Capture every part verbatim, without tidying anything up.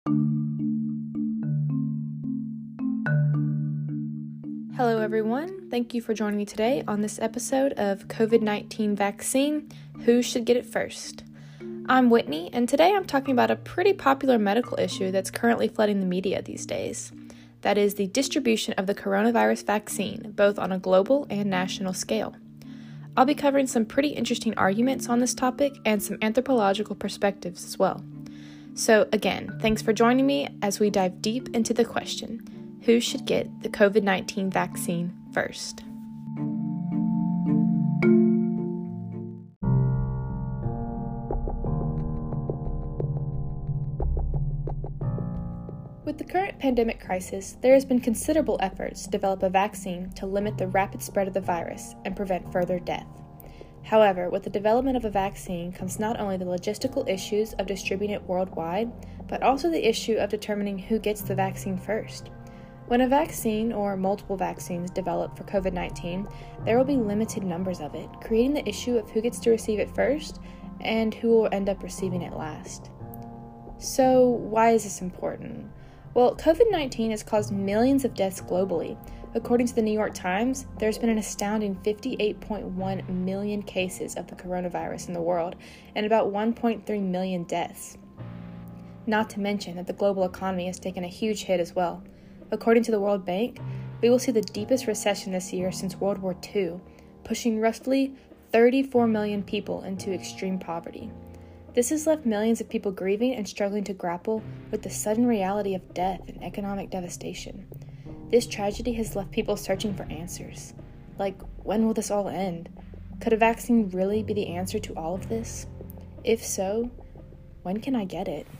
Hello everyone, thank you for joining me today on this episode of COVID nineteen Vaccine, Who Should Get It First? I'm Whitney, and today I'm talking about a pretty popular medical issue that's currently flooding the media these days. That is the distribution of the coronavirus vaccine, both on a global and national scale. I'll be covering some pretty interesting arguments on this topic and some anthropological perspectives as well. So again, thanks for joining me as we dive deep into the question, who should get the COVID nineteen vaccine first? With the current pandemic crisis, there has been considerable efforts to develop a vaccine to limit the rapid spread of the virus and prevent further death. However, with the development of a vaccine comes not only the logistical issues of distributing it worldwide, but also the issue of determining who gets the vaccine first. When a vaccine or multiple vaccines develop for COVID nineteen, there will be limited numbers of it, creating the issue of who gets to receive it first and who will end up receiving it last. So, why is this important? Well, COVID nineteen has caused millions of deaths globally. According to the New York Times, there's been an astounding fifty-eight point one million cases of the coronavirus in the world and about one point three million deaths. Not to mention that the global economy has taken a huge hit as well. According to the World Bank, we will see the deepest recession this year since World War Two, pushing roughly thirty-four million people into extreme poverty. This has left millions of people grieving and struggling to grapple with the sudden reality of death and economic devastation. This tragedy has left people searching for answers. Like, when will this all end? Could a vaccine really be the answer to all of this? If so, when can I get it?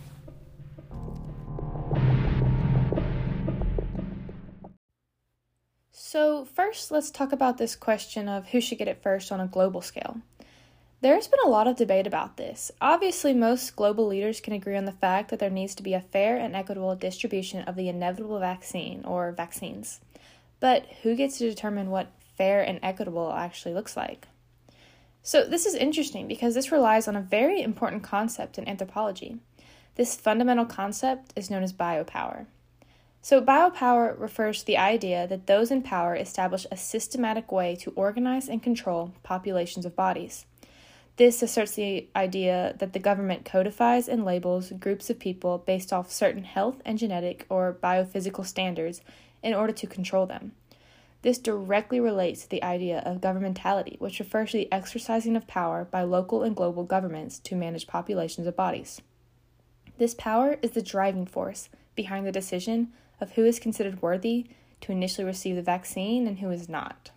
So first, let's talk about this question of who should get it first on a global scale. There's been a lot of debate about this. Obviously, most global leaders can agree on the fact that there needs to be a fair and equitable distribution of the inevitable vaccine or vaccines. But who gets to determine what fair and equitable actually looks like? So this is interesting because this relies on a very important concept in anthropology. This fundamental concept is known as biopower. So biopower refers to the idea that those in power establish a systematic way to organize and control populations of bodies. This asserts the idea that the government codifies and labels groups of people based off certain health and genetic or biophysical standards in order to control them. This directly relates to the idea of governmentality, which refers to the exercising of power by local and global governments to manage populations of bodies. This power is the driving force behind the decision of who is considered worthy to initially receive the vaccine and who is not.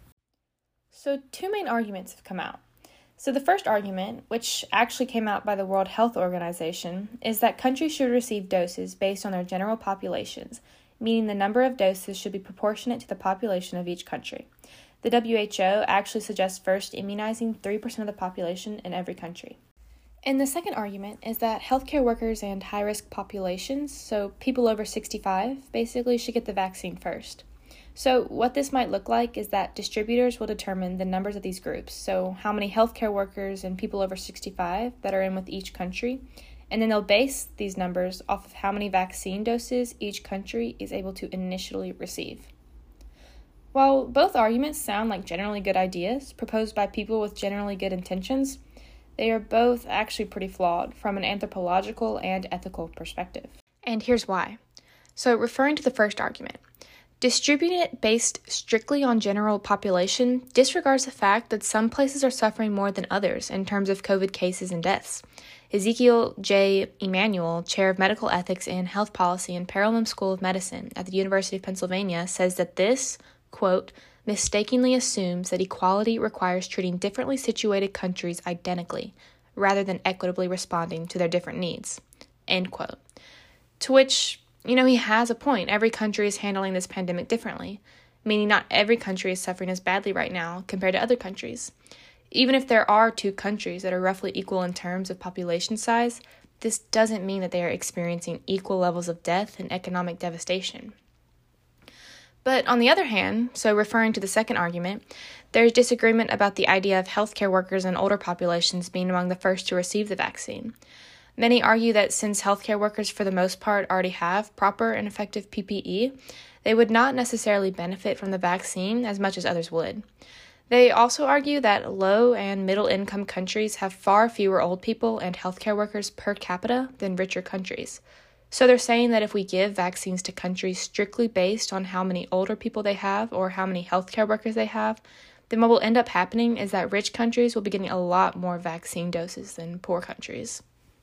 So two main arguments have come out. So the first argument, which actually came out by the World Health Organization, is that countries should receive doses based on their general populations, meaning the number of doses should be proportionate to the population of each country. The W H O actually suggests first immunizing three percent of the population in every country. And the second argument is that healthcare workers and high-risk populations, so people over sixty-five, basically should get the vaccine first. So what this might look like is that distributors will determine the numbers of these groups, so how many healthcare workers and people over sixty-five that are in with each country, and then they'll base these numbers off of how many vaccine doses each country is able to initially receive. While both arguments sound like generally good ideas proposed by people with generally good intentions, they are both actually pretty flawed from an anthropological and ethical perspective. And here's why. So referring to the first argument, distributing it based strictly on general population disregards the fact that some places are suffering more than others in terms of COVID cases and deaths. Ezekiel J. Emanuel, Chair of Medical Ethics and Health Policy in Perelman School of Medicine at the University of Pennsylvania, says that this, quote, mistakenly assumes that equality requires treating differently situated countries identically, rather than equitably responding to their different needs, end quote. To which, you know, he has a point. Every country is handling this pandemic differently, meaning not every country is suffering as badly right now compared to other countries. Even if there are two countries that are roughly equal in terms of population size, this doesn't mean that they are experiencing equal levels of death and economic devastation. But on the other hand, so referring to the second argument, there's disagreement about the idea of healthcare workers and older populations being among the first to receive the vaccine. Many argue that since healthcare workers for the most part already have proper and effective P P E, they would not necessarily benefit from the vaccine as much as others would. They also argue that low and middle income countries have far fewer old people and healthcare workers per capita than richer countries. So they're saying that if we give vaccines to countries strictly based on how many older people they have or how many healthcare workers they have, then what will end up happening is that rich countries will be getting a lot more vaccine doses than poor countries.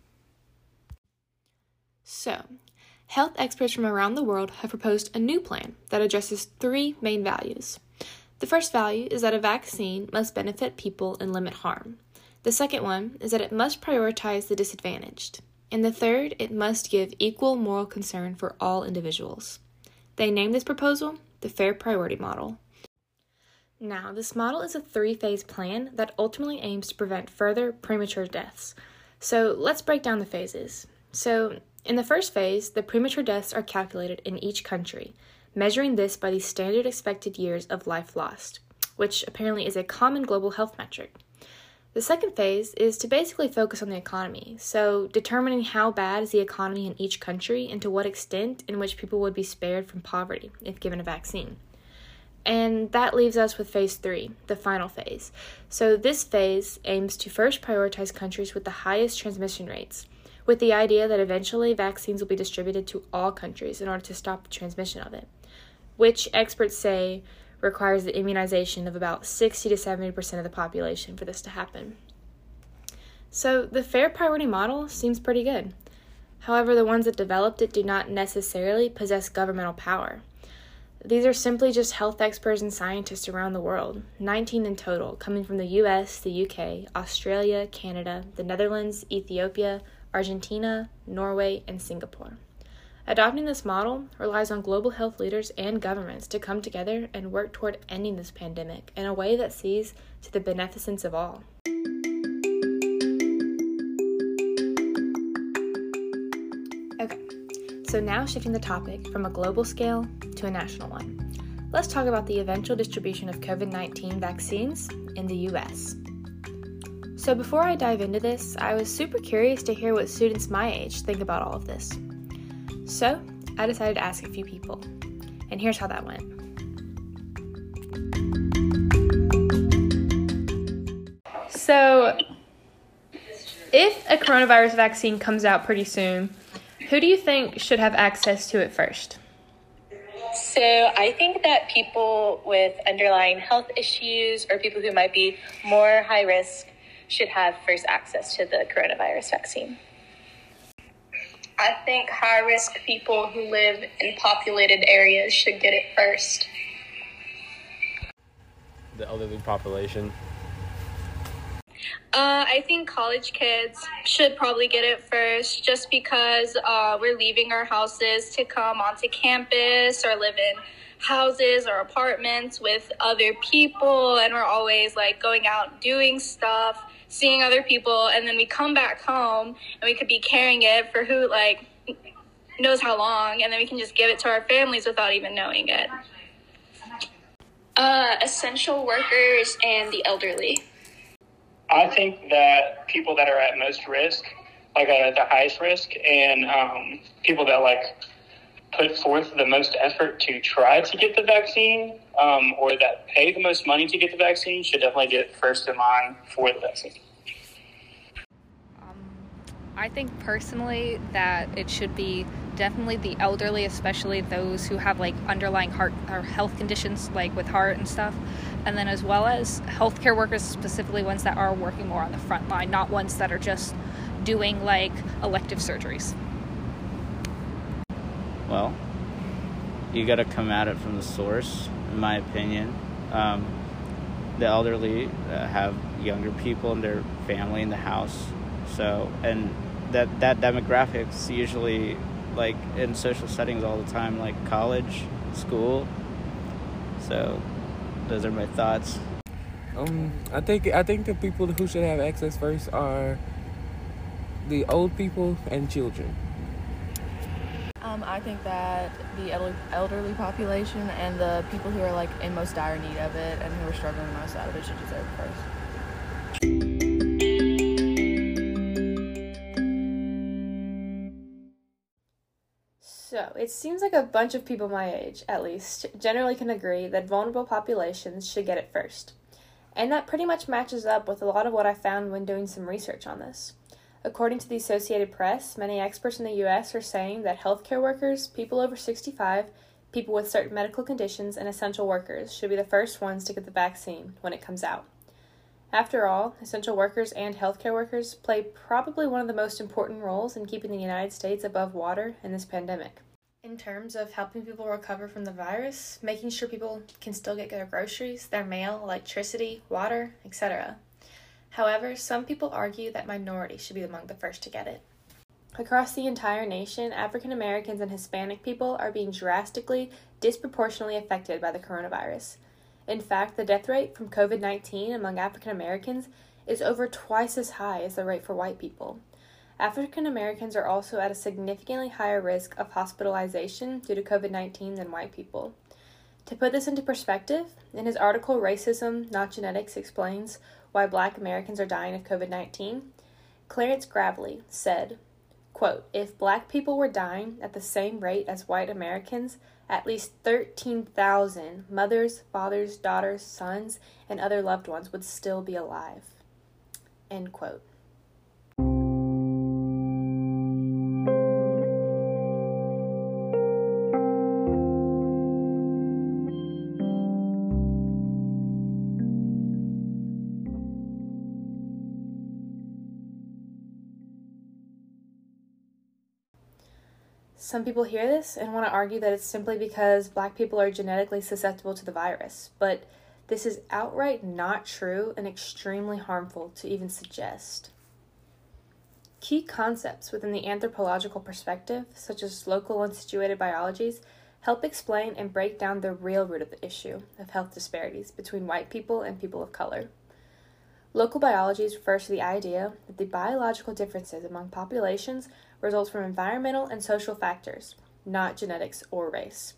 So, health experts from around the world have proposed a new plan that addresses three main values. The first value is that a vaccine must benefit people and limit harm. The second one is that it must prioritize the disadvantaged. And the third, it must give equal moral concern for all individuals. They named this proposal the Fair Priority Model. Now, this model is a three-phase plan that ultimately aims to prevent further premature deaths. So let's break down the phases. So, in the first phase, the premature deaths are calculated in each country, measuring this by the standard expected years of life lost, which apparently is a common global health metric. The second phase is to basically focus on the economy, so determining how bad is the economy in each country and to what extent in which people would be spared from poverty if given a vaccine. And that leaves us with phase three, the final phase. So this phase aims to first prioritize countries with the highest transmission rates, with the idea that eventually vaccines will be distributed to all countries in order to stop the transmission of it, which experts say requires the immunization of about sixty to seventy percent of the population for this to happen. So the Fair Priority Model seems pretty good. However, the ones that developed it do not necessarily possess governmental power. These are simply just health experts and scientists around the world, nineteen in total, coming from the U S, the U K, Australia, Canada, the Netherlands, Ethiopia, Argentina, Norway, and Singapore. Adopting this model relies on global health leaders and governments to come together and work toward ending this pandemic in a way that sees to the beneficence of all. Okay, so now shifting the topic from a global scale to a national one. Let's talk about the eventual distribution of covid nineteen vaccines in the U S. So before I dive into this, I was super curious to hear what students my age think about all of this. So, I decided to ask a few people, and here's how that went. So, if a coronavirus vaccine comes out pretty soon, who do you think should have access to it first? So, I think that people with underlying health issues or people who might be more high risk should have first access to the coronavirus vaccine. I think high-risk people who live in populated areas should get it first. The elderly population. Uh, I think college kids should probably get it first just because uh, we're leaving our houses to come onto campus or live in houses or apartments with other people, and we're always like going out doing stuff, seeing other people, and then we come back home and we could be carrying it for who like knows how long, and then we can just give it to our families without even knowing it. Uh, essential workers and the elderly. I think that people that are at most risk, like at the highest risk, and um, people that like put forth the most effort to try to get the vaccine, um, or that pay the most money to get the vaccine, should definitely get first in line for the vaccine. Um, I think personally that it should be definitely the elderly, especially those who have like underlying heart or health conditions like with heart and stuff, and then as well as healthcare workers, specifically ones that are working more on the front line, not ones that are just doing like elective surgeries. Well, you got to come at it from the source, in my opinion. Um, the elderly uh, have younger people in their family in the house, so and that that demographics usually like in social settings all the time, like college, school. So those are my thoughts. Um, I think I think the people who should have access first are the old people and children. Um, I think that the elderly, elderly population and the people who are like in most dire need of it and who are struggling most out of it should deserve it first. So, it seems like a bunch of people my age, at least, generally can agree that vulnerable populations should get it first. And that pretty much matches up with a lot of what I found when doing some research on this. According to the Associated Press, many experts in the U S are saying that healthcare workers, people over sixty-five, people with certain medical conditions, and essential workers should be the first ones to get the vaccine when it comes out. After all, essential workers and healthcare workers play probably one of the most important roles in keeping the United States above water in this pandemic. In terms of helping people recover from the virus, making sure people can still get their groceries, their mail, electricity, water, et cetera. However, some people argue that minorities should be among the first to get it. Across the entire nation, African Americans and Hispanic people are being drastically, disproportionately affected by the coronavirus. In fact, the death rate from covid nineteen among African Americans is over twice as high as the rate for white people. African Americans are also at a significantly higher risk of hospitalization due to covid nineteen than white people. To put this into perspective, in his article Racism, Not Genetics Explains Why Black Americans Are Dying of covid nineteen, Clarence Gravely said, quote, "If black people were dying at the same rate as white Americans, at least thirteen thousand mothers, fathers, daughters, sons, and other loved ones would still be alive." End quote. Some people hear this and want to argue that it's simply because black people are genetically susceptible to the virus, but this is outright not true and extremely harmful to even suggest. Key concepts within the anthropological perspective, such as local and situated biologies, help explain and break down the real root of the issue of health disparities between white people and people of color. Local biology refers to the idea that the biological differences among populations results from environmental and social factors, not genetics or race.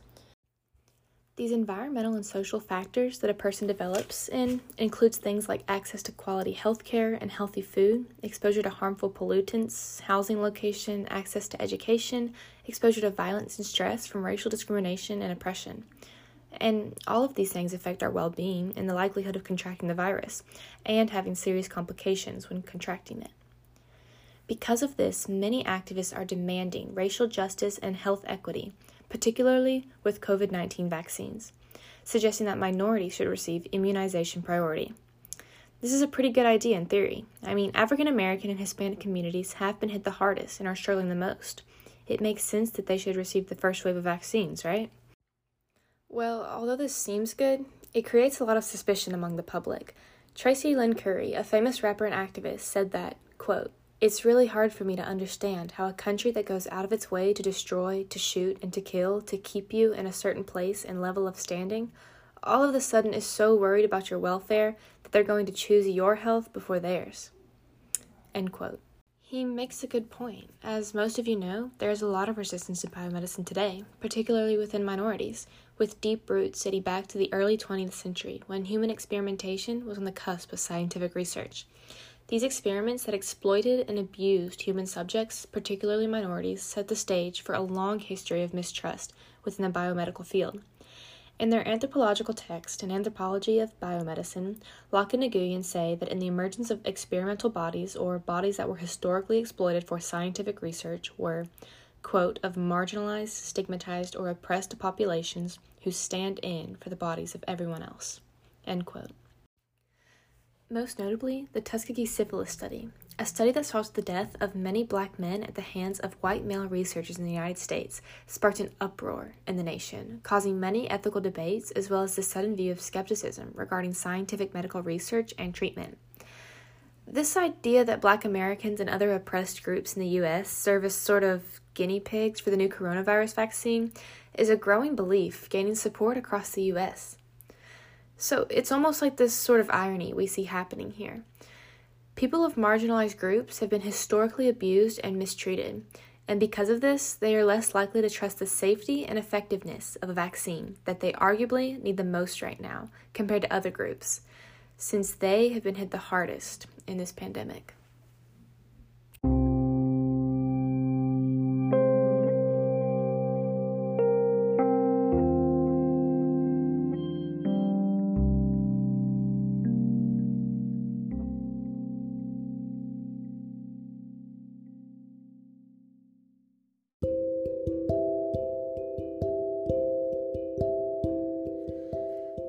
These environmental and social factors that a person develops in includes things like access to quality health care and healthy food, exposure to harmful pollutants, housing location, access to education, exposure to violence and stress from racial discrimination and oppression. And all of these things affect our well-being and the likelihood of contracting the virus and having serious complications when contracting it. Because of this, many activists are demanding racial justice and health equity, particularly with covid nineteen vaccines, suggesting that minorities should receive immunization priority. This is a pretty good idea in theory. I mean, African American and Hispanic communities have been hit the hardest and are struggling the most. It makes sense that they should receive the first wave of vaccines, right? Well, although this seems good, it creates a lot of suspicion among the public. Tracy Lynn Curry, a famous rapper and activist, said that, quote, "It's really hard for me to understand how a country that goes out of its way to destroy, to shoot, and to kill, to keep you in a certain place and level of standing, all of a sudden is so worried about your welfare that they're going to choose your health before theirs." End quote. He makes a good point. As most of you know, there is a lot of resistance to biomedicine today, particularly within minorities, with deep roots dating back to the early twentieth century, when human experimentation was on the cusp of scientific research. These experiments that exploited and abused human subjects, particularly minorities, set the stage for a long history of mistrust within the biomedical field. In their anthropological text, An Anthropology of Biomedicine, Locke and Nguyen say that in the emergence of experimental bodies, or bodies that were historically exploited for scientific research, were, quote, of marginalized, stigmatized, or oppressed populations who stand in for the bodies of everyone else, end quote. Most notably, the Tuskegee Syphilis Study, a study that solves the death of many black men at the hands of white male researchers in the United States, sparked an uproar in the nation, causing many ethical debates as well as the sudden view of skepticism regarding scientific medical research and treatment. This idea that black Americans and other oppressed groups in the U S serve as sort of guinea pigs for the new coronavirus vaccine is a growing belief gaining support across the U S. So it's almost like this sort of irony we see happening here. People of marginalized groups have been historically abused and mistreated, and because of this, they are less likely to trust the safety and effectiveness of a vaccine that they arguably need the most right now compared to other groups, since they have been hit the hardest in this pandemic.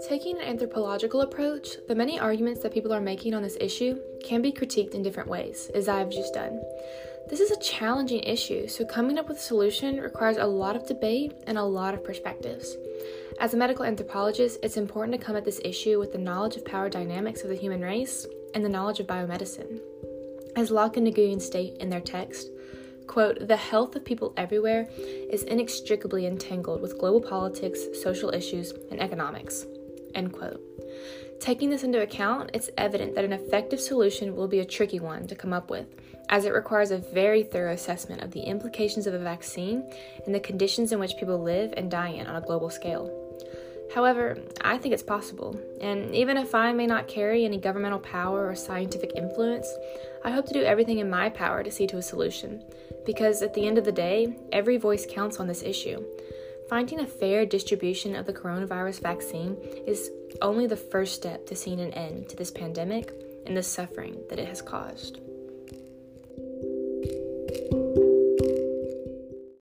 Taking an anthropological approach, the many arguments that people are making on this issue can be critiqued in different ways, as I have just done. This is a challenging issue, so coming up with a solution requires a lot of debate and a lot of perspectives. As a medical anthropologist, it's important to come at this issue with the knowledge of power dynamics of the human race and the knowledge of biomedicine. As Locke and Nguyen state in their text, quote, "The health of people everywhere is inextricably entangled with global politics, social issues, and economics," end quote. Taking this into account, it's evident that an effective solution will be a tricky one to come up with, as it requires a very thorough assessment of the implications of a vaccine and the conditions in which people live and die in on a global scale. However, I think it's possible, and even if I may not carry any governmental power or scientific influence, I hope to do everything in my power to see to a solution, because at the end of the day, every voice counts on this issue. Finding a fair distribution of the coronavirus vaccine is only the first step to seeing an end to this pandemic and the suffering that it has caused.